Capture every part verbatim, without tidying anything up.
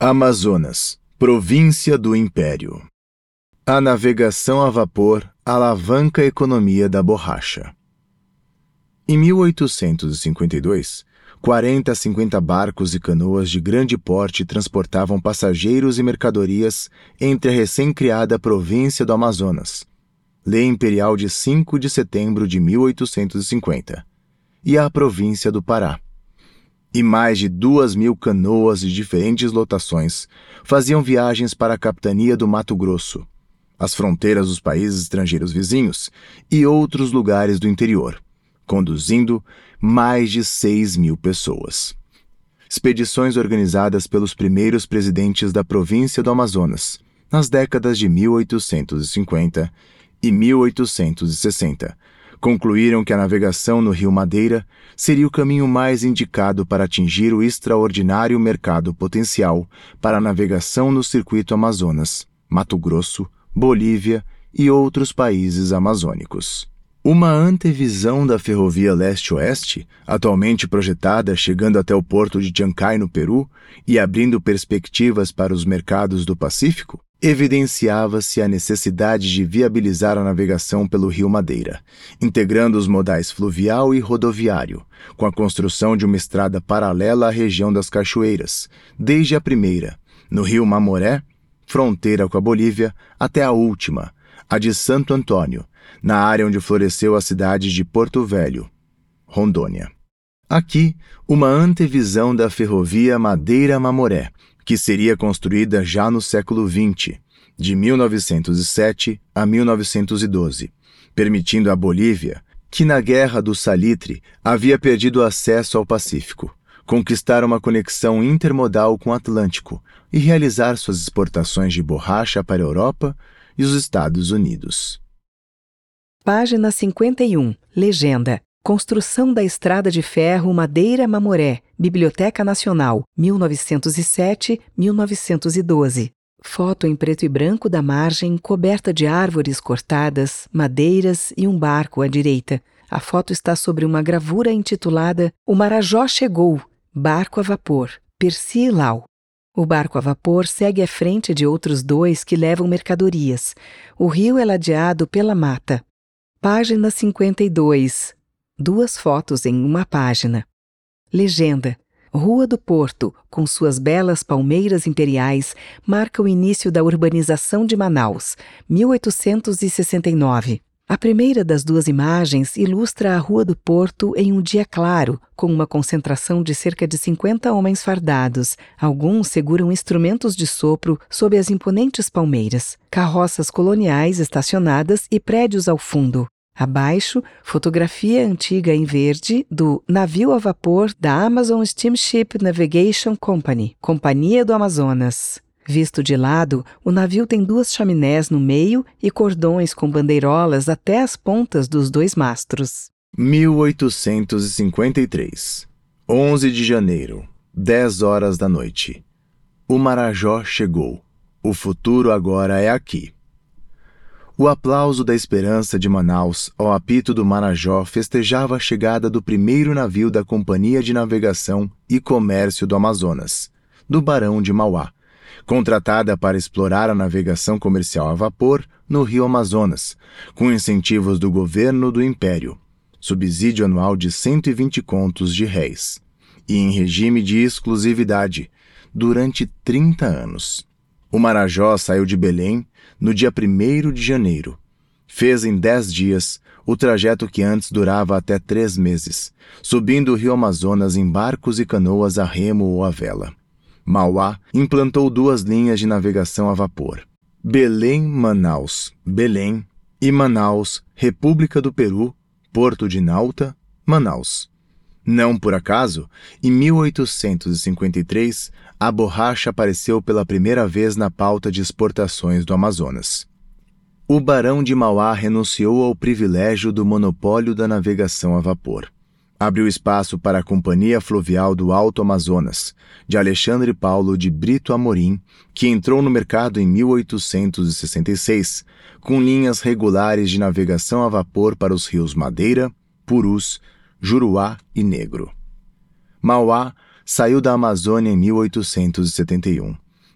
Amazonas, província do Império. A navegação a vapor alavanca a economia da borracha. Em mil oitocentos e cinquenta e dois, quarenta a cinquenta barcos e canoas de grande porte transportavam passageiros e mercadorias entre a recém-criada província do Amazonas, Lei Imperial de cinco de setembro de mil oitocentos e cinquenta, e a província do Pará. E mais de duas mil canoas de diferentes lotações faziam viagens para a capitania do Mato Grosso, as fronteiras dos países estrangeiros vizinhos e outros lugares do interior, conduzindo mais de seis mil pessoas. Expedições organizadas pelos primeiros presidentes da província do Amazonas, nas décadas de mil oitocentos e cinquenta e mil oitocentos e sessenta, concluíram que a navegação no Rio Madeira seria o caminho mais indicado para atingir o extraordinário mercado potencial para a navegação no circuito Amazonas, Mato Grosso, Bolívia e outros países amazônicos. Uma antevisão da ferrovia leste-oeste, atualmente projetada chegando até o porto de Chancay, no Peru, e abrindo perspectivas para os mercados do Pacífico, evidenciava-se a necessidade de viabilizar a navegação pelo Rio Madeira, integrando os modais fluvial e rodoviário, com a construção de uma estrada paralela à região das cachoeiras, desde a primeira, no Rio Mamoré, fronteira com a Bolívia, até a última, a de Santo Antônio, na área onde floresceu a cidade de Porto Velho, Rondônia. Aqui, uma antevisão da ferrovia Madeira-Mamoré, que seria construída já no século vinte, de mil novecentos e sete a mil novecentos e doze, permitindo à Bolívia, que na Guerra do Salitre havia perdido acesso ao Pacífico, conquistar uma conexão intermodal com o Atlântico e realizar suas exportações de borracha para a Europa e os Estados Unidos. Página cinquenta e um. Legenda. Construção da Estrada de Ferro Madeira-Mamoré, Biblioteca Nacional, mil novecentos e sete a mil novecentos e doze. Foto em preto e branco da margem coberta de árvores cortadas, madeiras e um barco à direita. A foto está sobre uma gravura intitulada O Marajó Chegou, Barco a Vapor, Percy Lau. O barco a vapor segue à frente de outros dois que levam mercadorias. O rio é ladeado pela mata. Página cinquenta e dois. Duas fotos em uma página. Legenda. Rua do Porto, com suas belas palmeiras imperiais, marca o início da urbanização de Manaus, mil oitocentos e sessenta e nove. A primeira das duas imagens ilustra a Rua do Porto em um dia claro, com uma concentração de cerca de cinquenta homens fardados. Alguns seguram instrumentos de sopro sob as imponentes palmeiras, carroças coloniais estacionadas e prédios ao fundo. Abaixo, fotografia antiga em verde do navio a vapor da Amazon Steamship Navigation Company, Companhia do Amazonas. Visto de lado, o navio tem duas chaminés no meio e cordões com bandeirolas até as pontas dos dois mastros. mil oitocentos e cinquenta e três. onze de janeiro, dez horas da noite. O Marajó chegou. O futuro agora é aqui. O aplauso da esperança de Manaus ao apito do Marajó festejava a chegada do primeiro navio da Companhia de Navegação e Comércio do Amazonas, do Barão de Mauá, contratada para explorar a navegação comercial a vapor no Rio Amazonas, com incentivos do governo do Império, subsídio anual de cento e vinte contos de réis, e em regime de exclusividade, durante trinta anos. O Marajó saiu de Belém no dia primeiro de janeiro. Fez em dez dias o trajeto que antes durava até três meses, subindo o Rio Amazonas em barcos e canoas a remo ou a vela. Mauá implantou duas linhas de navegação a vapor: Belém-Manaus, Belém, e Manaus, República do Peru, Porto de Nauta, Manaus. Não por acaso, em mil oitocentos e cinquenta e três, a borracha apareceu pela primeira vez na pauta de exportações do Amazonas. O Barão de Mauá renunciou ao privilégio do monopólio da navegação a vapor. Abriu espaço para a Companhia Fluvial do Alto Amazonas, de Alexandre Paulo de Brito Amorim, que entrou no mercado em mil oitocentos e sessenta e seis, com linhas regulares de navegação a vapor para os rios Madeira, Purus, Juruá e Negro. Mauá saiu da Amazônia em mil oitocentos e setenta e um,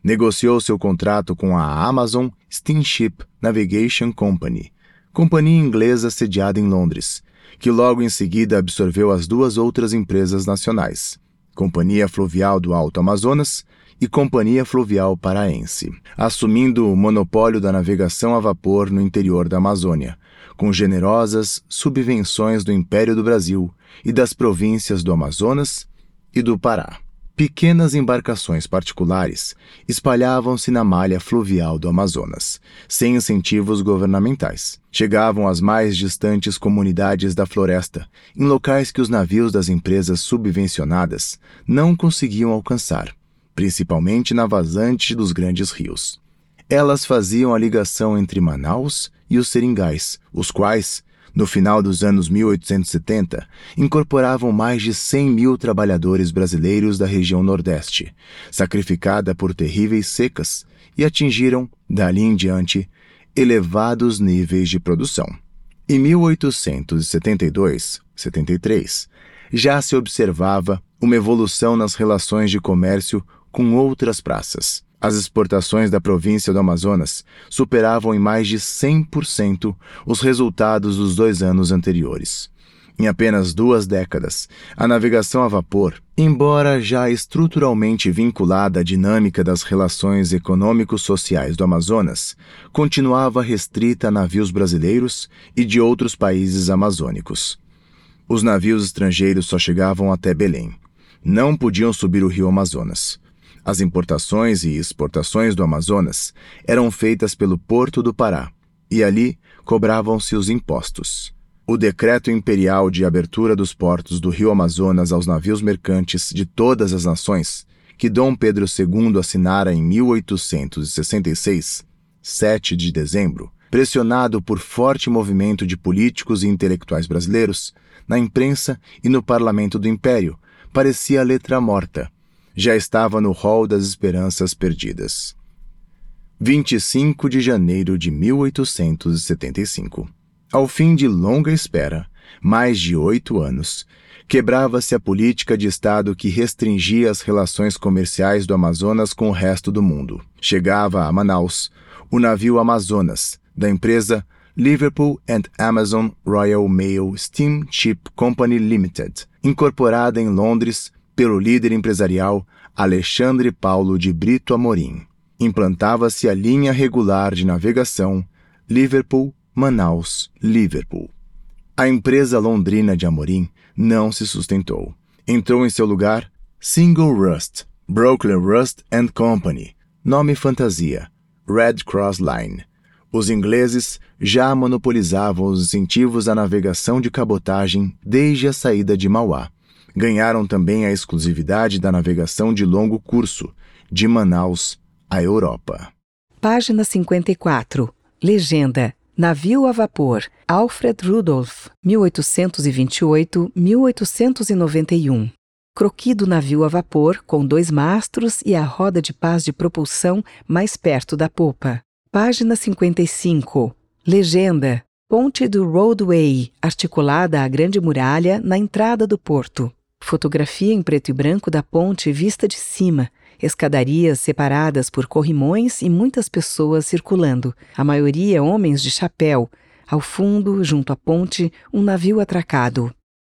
Negociou seu contrato com a Amazon Steamship Navigation Company, companhia inglesa sediada em Londres, que logo em seguida absorveu as duas outras empresas nacionais, Companhia Fluvial do Alto Amazonas e Companhia Fluvial Paraense, assumindo o monopólio da navegação a vapor no interior da Amazônia, com generosas subvenções do Império do Brasil e das províncias do Amazonas e do Pará. Pequenas embarcações particulares espalhavam-se na malha fluvial do Amazonas, sem incentivos governamentais. Chegavam às mais distantes comunidades da floresta, em locais que os navios das empresas subvencionadas não conseguiam alcançar, principalmente na vazante dos grandes rios. Elas faziam a ligação entre Manaus e os seringais, os quais, no final dos anos mil oitocentos e setenta, incorporavam mais de cem mil trabalhadores brasileiros da região Nordeste, sacrificada por terríveis secas, e atingiram, dali em diante, elevados níveis de produção. Em mil oitocentos e setenta e dois, setenta e três, já se observava uma evolução nas relações de comércio com outras praças. As exportações da província do Amazonas superavam em mais de cem por cento os resultados dos dois anos anteriores. Em apenas duas décadas, a navegação a vapor, embora já estruturalmente vinculada à dinâmica das relações econômico-sociais do Amazonas, continuava restrita a navios brasileiros e de outros países amazônicos. Os navios estrangeiros só chegavam até Belém. Não podiam subir o rio Amazonas. As importações e exportações do Amazonas eram feitas pelo Porto do Pará, e ali cobravam-se os impostos. O decreto imperial de abertura dos portos do rio Amazonas aos navios mercantes de todas as nações, que Dom Pedro segundo assinara em mil oitocentos e sessenta e seis, sete de dezembro, pressionado por forte movimento de políticos e intelectuais brasileiros, na imprensa e no parlamento do Império, parecia letra morta. Já estava no rol das esperanças perdidas. vinte e cinco de janeiro de mil oitocentos e setenta e cinco. Ao fim de longa espera, mais de oito anos, quebrava-se a política de Estado que restringia as relações comerciais do Amazonas com o resto do mundo. Chegava a Manaus o navio Amazonas, da empresa Liverpool and Amazon Royal Mail Steamship Company Limited, incorporada em Londres pelo líder empresarial Alexandre Paulo de Brito Amorim. Implantava-se a linha regular de navegação Liverpool-Manaus-Liverpool. A empresa londrina de Amorim não se sustentou. Entrou em seu lugar Single Rust, Brooklyn Rust and Company, nome fantasia, Red Cross Line. Os ingleses já monopolizavam os incentivos à navegação de cabotagem desde a saída de Mauá. Ganharam também a exclusividade da navegação de longo curso, de Manaus à Europa. Página cinquenta e quatro. Legenda. Navio a vapor. Alfred Rudolph, mil oitocentos e vinte e oito a mil oitocentos e noventa e um. Croqui do navio a vapor, com dois mastros e a roda de pás de propulsão mais perto da popa. Página cinquenta e cinco. Legenda. Ponte do Roadway, articulada à Grande Muralha na entrada do porto. Fotografia em preto e branco da ponte vista de cima. Escadarias separadas por corrimões e muitas pessoas circulando, a maioria homens de chapéu. Ao fundo, junto à ponte, um navio atracado.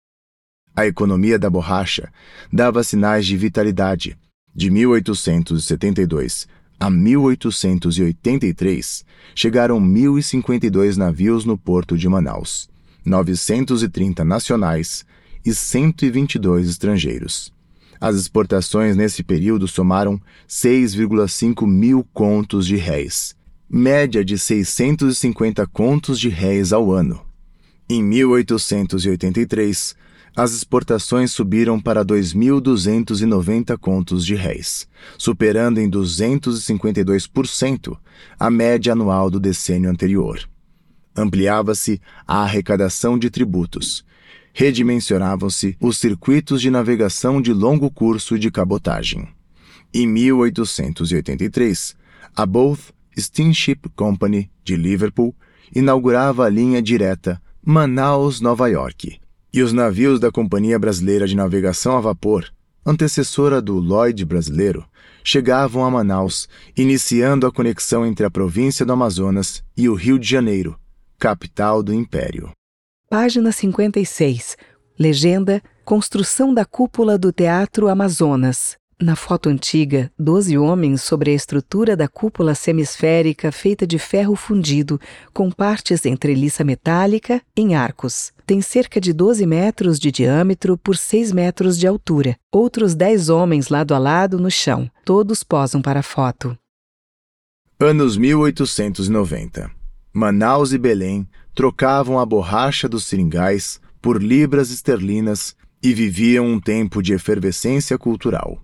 A economia da borracha dava sinais de vitalidade. De mil oitocentos e setenta e dois a mil oitocentos e oitenta e três, chegaram mil e cinquenta e dois navios no porto de Manaus, novecentos e trinta nacionais e cento e vinte e dois estrangeiros. As exportações nesse período somaram seis vírgula cinco mil contos de réis, média de seiscentos e cinquenta contos de réis ao ano. Em mil oitocentos e oitenta e três, as exportações subiram para dois mil duzentos e noventa contos de réis, superando em duzentos e cinquenta e dois por cento a média anual do decênio anterior. Ampliava-se a arrecadação de tributos. Redimensionavam-se os circuitos de navegação de longo curso e de cabotagem. Em mil oitocentos e oitenta e três, a Both Steamship Company, de Liverpool, inaugurava a linha direta Manaus-Nova York, e os navios da Companhia Brasileira de Navegação a Vapor, antecessora do Lloyd brasileiro, chegavam a Manaus, iniciando a conexão entre a província do Amazonas e o Rio de Janeiro, capital do Império. Página cinquenta e seis. Legenda: construção da cúpula do Teatro Amazonas. Na foto antiga, doze homens sobre a estrutura da cúpula semisférica feita de ferro fundido, com partes em treliça metálica, em arcos. Tem cerca de doze metros de diâmetro por seis metros de altura. Outros dez homens lado a lado no chão. Todos posam para a foto. Anos mil oitocentos e noventa. Manaus e Belém trocavam a borracha dos seringais por libras esterlinas e viviam um tempo de efervescência cultural.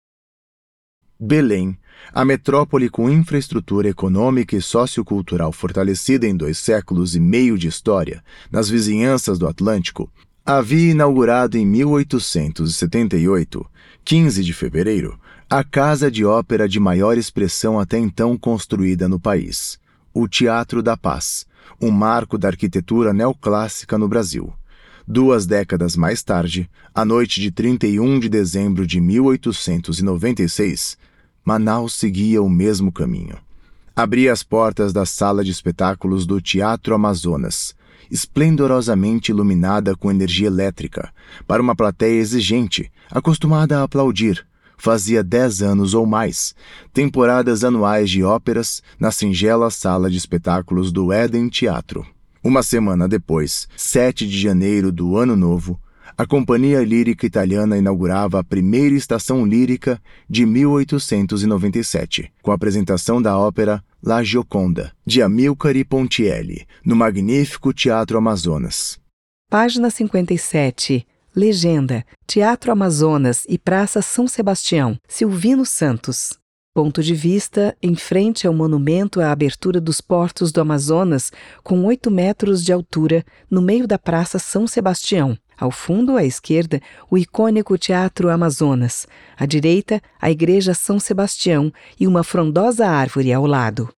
Belém, a metrópole com infraestrutura econômica e sociocultural fortalecida em dois séculos e meio de história, nas vizinhanças do Atlântico, havia inaugurado em mil oitocentos e setenta e oito, quinze de fevereiro, a casa de ópera de maior expressão até então construída no país, o Teatro da Paz, um marco da arquitetura neoclássica no Brasil. Duas décadas mais tarde, à noite de trinta e um de dezembro de mil oitocentos e noventa e seis, Manaus seguia o mesmo caminho. Abria as portas da sala de espetáculos do Teatro Amazonas, esplendorosamente iluminada com energia elétrica, para uma plateia exigente, acostumada a aplaudir. Fazia dez anos ou mais, temporadas anuais de óperas na singela sala de espetáculos do Éden Teatro. Uma semana depois, sete de janeiro do Ano Novo, a Companhia Lírica Italiana inaugurava a primeira estação lírica de mil oitocentos e noventa e sete, com a apresentação da ópera La Gioconda, de Amilcare Ponchielli, no magnífico Teatro Amazonas. Página cinquenta e sete. Legenda: Teatro Amazonas e Praça São Sebastião, Silvino Santos. Ponto de vista em frente ao monumento à abertura dos portos do Amazonas, com oito metros de altura, no meio da Praça São Sebastião. Ao fundo, à esquerda, o icônico Teatro Amazonas. À direita, a Igreja São Sebastião e uma frondosa árvore ao lado.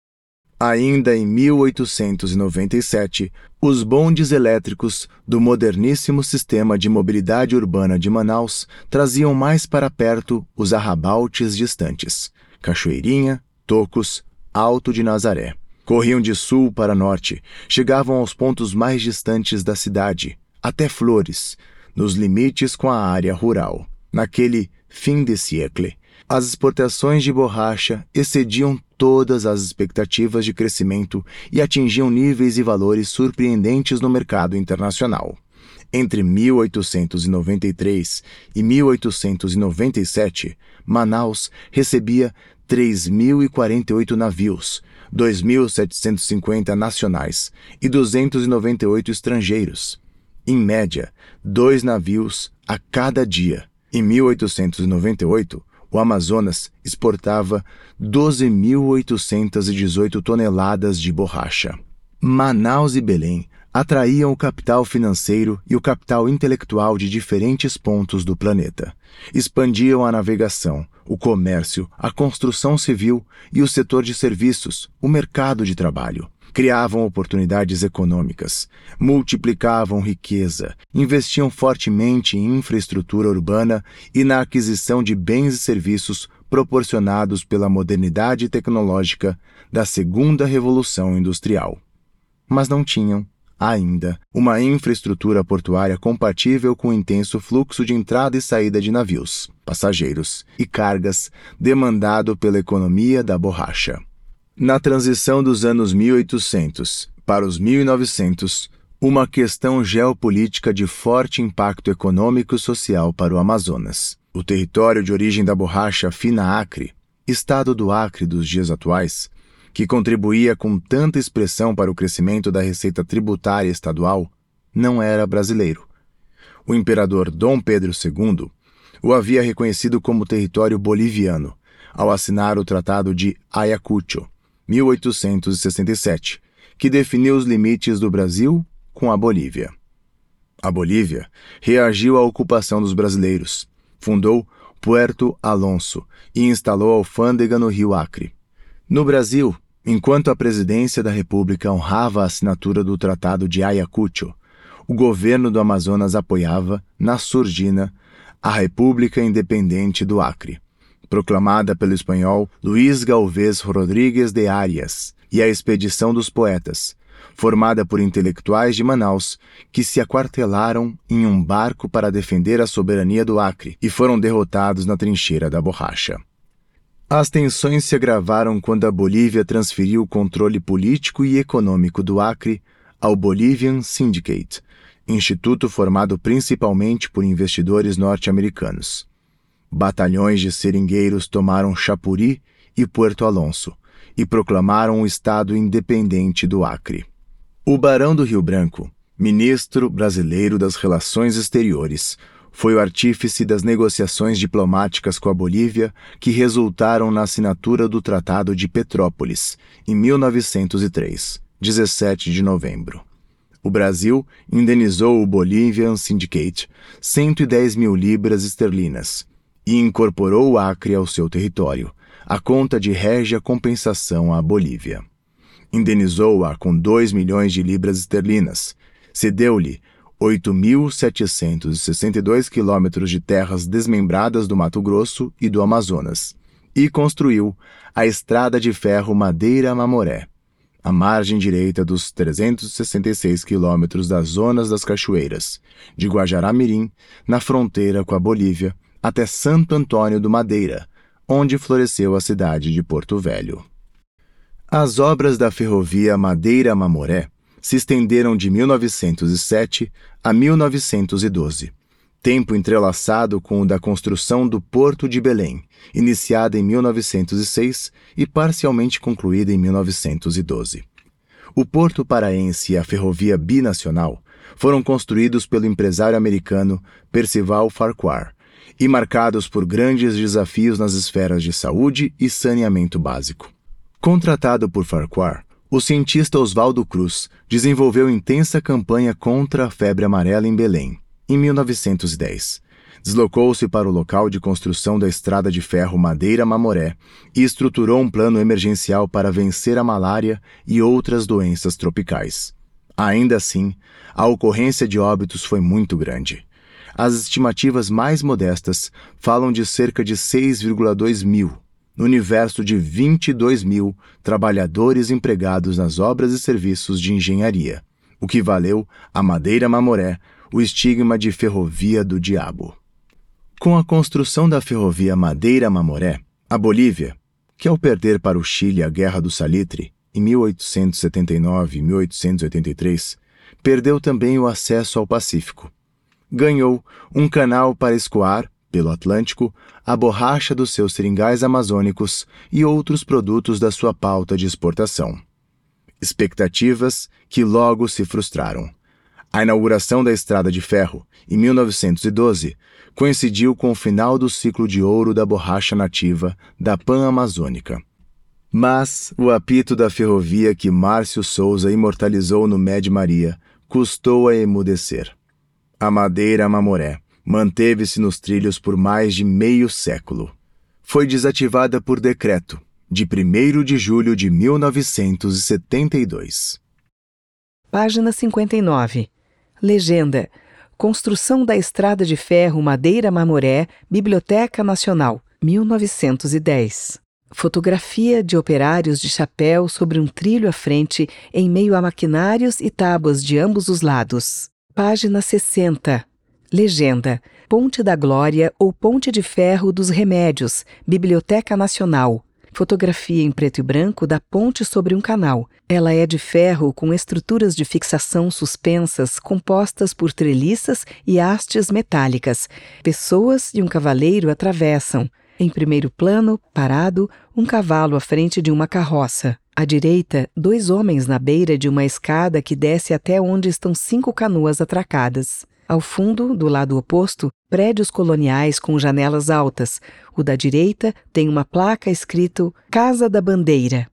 Ainda em mil oitocentos e noventa e sete, os bondes elétricos do moderníssimo sistema de mobilidade urbana de Manaus traziam mais para perto os arrabaltes distantes, Cachoeirinha, Tocos, Alto de Nazaré. Corriam de sul para norte, chegavam aos pontos mais distantes da cidade, até Flores, nos limites com a área rural. Naquele fim de siècle, as exportações de borracha excediam todas as expectativas de crescimento e atingiam níveis e valores surpreendentes no mercado internacional. Entre mil oitocentos e noventa e três e mil oitocentos e noventa e sete, Manaus recebia três mil e quarenta e oito navios, dois mil setecentos e cinquenta nacionais e duzentos e noventa e oito estrangeiros. Em média, dois navios a cada dia. Em mil oitocentos e noventa e oito, o Amazonas exportava doze mil oitocentas e dezoito toneladas de borracha. Manaus e Belém atraíam o capital financeiro e o capital intelectual de diferentes pontos do planeta. Expandiam a navegação, o comércio, a construção civil e o setor de serviços, o mercado de trabalho. Criavam oportunidades econômicas, multiplicavam riqueza, investiam fortemente em infraestrutura urbana e na aquisição de bens e serviços proporcionados pela modernidade tecnológica da segunda revolução industrial. Mas não tinham, ainda, uma infraestrutura portuária compatível com o intenso fluxo de entrada e saída de navios, passageiros e cargas demandado pela economia da borracha. Na transição dos anos mil e oitocentos para os mil e novecentos, uma questão geopolítica de forte impacto econômico e social para o Amazonas. O território de origem da borracha fina Acre, estado do Acre dos dias atuais, que contribuía com tanta expressão para o crescimento da receita tributária estadual, não era brasileiro. O imperador Dom Pedro segundo o havia reconhecido como território boliviano, ao assinar o Tratado de Ayacucho, mil oitocentos e sessenta e sete, que definiu os limites do Brasil com a Bolívia. A Bolívia reagiu à ocupação dos brasileiros, fundou Puerto Alonso e instalou a alfândega no Rio Acre. No Brasil, enquanto a presidência da República honrava a assinatura do Tratado de Ayacucho, o governo do Amazonas apoiava, na surdina, a República Independente do Acre, proclamada pelo espanhol Luís Galvez Rodrigues de Arias, e a Expedição dos Poetas, formada por intelectuais de Manaus que se aquartelaram em um barco para defender a soberania do Acre e foram derrotados na trincheira da Borracha. As tensões se agravaram quando a Bolívia transferiu o controle político e econômico do Acre ao Bolivian Syndicate, instituto formado principalmente por investidores norte-americanos. Batalhões de seringueiros tomaram Chapuri e Puerto Alonso e proclamaram o Estado independente do Acre. O Barão do Rio Branco, ministro brasileiro das Relações Exteriores, foi o artífice das negociações diplomáticas com a Bolívia que resultaram na assinatura do Tratado de Petrópolis, em mil novecentos e três, dezessete de novembro. O Brasil indenizou o Bolivian Syndicate cento e dez mil libras esterlinas e incorporou o Acre ao seu território, à conta de régia compensação à Bolívia. Indenizou-a com dois milhões de libras esterlinas, cedeu-lhe oito mil setecentos e sessenta e dois quilômetros de terras desmembradas do Mato Grosso e do Amazonas, e construiu a Estrada de Ferro Madeira-Mamoré, à margem direita dos trezentos e sessenta e seis quilômetros das Zonas das Cachoeiras, de Guajará-Mirim, na fronteira com a Bolívia, até Santo Antônio do Madeira, onde floresceu a cidade de Porto Velho. As obras da ferrovia Madeira-Mamoré se estenderam de mil novecentos e sete a mil novecentos e doze, tempo entrelaçado com o da construção do Porto de Belém, iniciada em mil novecentos e seis e parcialmente concluída em mil novecentos e doze. O Porto Paraense e a ferrovia binacional foram construídos pelo empresário americano Percival Farquhar e marcados por grandes desafios nas esferas de saúde e saneamento básico. Contratado por Farquhar, o cientista Oswaldo Cruz desenvolveu intensa campanha contra a febre amarela em Belém, em mil novecentos e dez. Deslocou-se para o local de construção da estrada de ferro Madeira-Mamoré e estruturou um plano emergencial para vencer a malária e outras doenças tropicais. Ainda assim, a ocorrência de óbitos foi muito grande. As estimativas mais modestas falam de cerca de seis vírgula dois mil, no universo de vinte e dois mil trabalhadores empregados nas obras e serviços de engenharia, o que valeu a Madeira-Mamoré o estigma de ferrovia do diabo. Com a construção da ferrovia Madeira-Mamoré, a Bolívia, que ao perder para o Chile a Guerra do Salitre, em mil oitocentos e setenta e nove e mil oitocentos e oitenta e três, perdeu também o acesso ao Pacífico. Ganhou um canal para escoar, pelo Atlântico, a borracha dos seus seringais amazônicos e outros produtos da sua pauta de exportação. Expectativas que logo se frustraram. A inauguração da Estrada de Ferro, em mil novecentos e doze, coincidiu com o final do ciclo de ouro da borracha nativa da Pan-Amazônica. Mas o apito da ferrovia que Márcio Souza imortalizou no Med Maria custou a emudecer. A Madeira-Mamoré manteve-se nos trilhos por mais de meio século. Foi desativada por decreto, de primeiro de julho de mil novecentos e setenta e dois. Página cinquenta e nove. Legenda: Construção da Estrada de Ferro Madeira-Mamoré, Biblioteca Nacional, mil novecentos e dez. Fotografia de operários de chapéu sobre um trilho à frente, em meio a maquinários e tábuas de ambos os lados. Página sessenta. Legenda: Ponte da Glória ou Ponte de Ferro dos Remédios, Biblioteca Nacional. Fotografia em preto e branco da ponte sobre um canal. Ela é de ferro com estruturas de fixação suspensas compostas por treliças e hastes metálicas. Pessoas e um cavaleiro atravessam. Em primeiro plano, parado, um cavalo à frente de uma carroça. À direita, dois homens na beira de uma escada que desce até onde estão cinco canoas atracadas. Ao fundo, do lado oposto, prédios coloniais com janelas altas. O da direita tem uma placa escrito Casa da Bandeira.